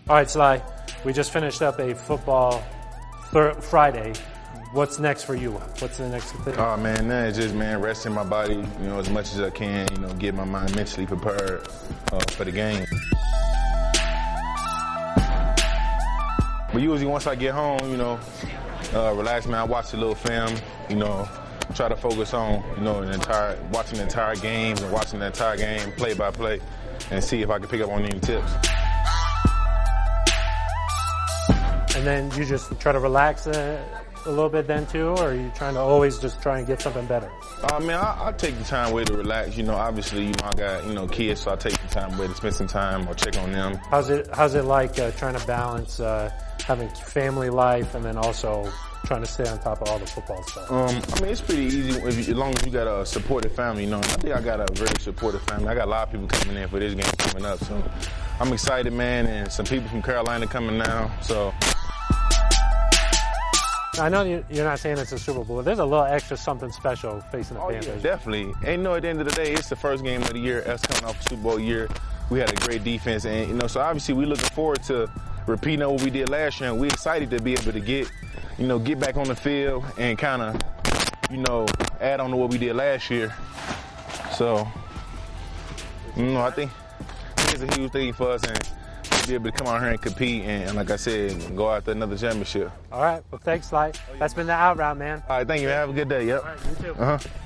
All right, Sly, we just finished up a football Friday. What's next for you? What's the next thing? Oh, man, it's just, resting my body, as much as I can, get my mind mentally prepared for the game. But usually once I get home, relax, man, I watch a little film, try to focus on, watching the entire games and watching the entire game play by play and see if I can pick up on any tips. And then you just try to relax a little bit then too, or are you trying to always just try and get something better? I take the time away to relax. Obviously, I got, kids, so I take the time away to spend some time or check on them. How's it like trying to balance having family life and then also trying to stay on top of all the football stuff? It's pretty easy as long as you got a supportive family. I think I got a very supportive family. I got a lot of people coming in for this game coming up, so I'm excited, man, and some people from Carolina coming now, so. I know you're not saying it's a Super Bowl, but there's a little extra something special facing the Panthers. Yeah, definitely. And at the end of the day, it's the first game of the year, us coming off a Super Bowl year. We had a great defense, and so obviously we're looking forward to repeating what we did last year, and we're excited to be able to get back on the field and kind of, add on to what we did last year. So, I think it's a huge thing for us, and be able to come out here and compete and like I said, go after another championship. All right. Well, thanks, Sly. That's been the Out Route, man. All right. Thank you, man. Have a good day. Yep. All right. You too.